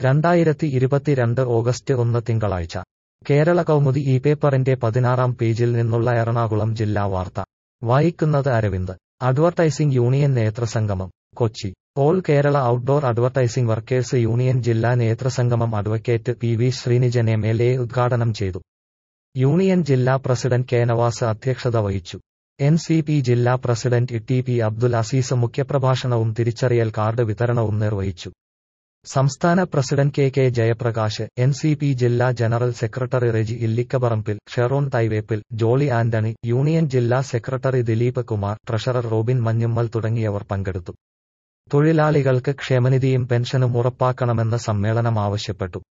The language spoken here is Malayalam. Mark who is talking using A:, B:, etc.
A: 2022 ഓഗസ്റ്റ് 1 തിങ്കളാഴ്ച കേരള കൗമുദി ഈ പേപ്പറിന്റെ 16-ാം പേജിൽ നിന്നുള്ള എറണാകുളം ജില്ലാ വാർത്ത വായിക്കുന്നത് അരവിന്ദ്. അഡ്വർടൈസിംഗ് യൂണിയൻ നേതൃസംഗമം Kochi. All Kerala outdoor advertising workers union ജില്ലാ നേതൃസംഗമം അഡ്വക്കേറ്റ് പി.വി. ശ്രീനിജൻ എം.എൽ.എ ഉദ്ഘാടനം ചെയ്തു. യൂണിയൻ ജില്ലാ പ്രസിഡന്റ് കെ. നവാസ് അധ്യക്ഷത വഹിച്ചു. എൻ.സി.പി. ജില്ലാ പ്രസിഡന്റ് ടി.പി. അബ്ദുൽ അസീസ് മുഖ്യപ്രഭാഷണവും തിരിച്ചറിയൽ കാർഡ് വിതരണവും നിർവഹിച്ചു. സംസ്ഥാന പ്രസിഡന്റ് കെ. ജയപ്രകാശ്, എൻ.സി.പി. ജില്ലാ general secretary Reji Illikkaparambil, Sharon Thaiveppil, Jolly Antony, union ജില്ലാ secretary Dileep Kumar, treasurer Robin Manjummel തുടങ്ങിയവർ പങ്കെടുത്തു. തൊഴിലാളികൾക്ക് ക്ഷേമനിധിയും പെൻഷനും ഉറപ്പാക്കണമെന്ന് സമ്മേളനം ആവശ്യപ്പെട്ടു.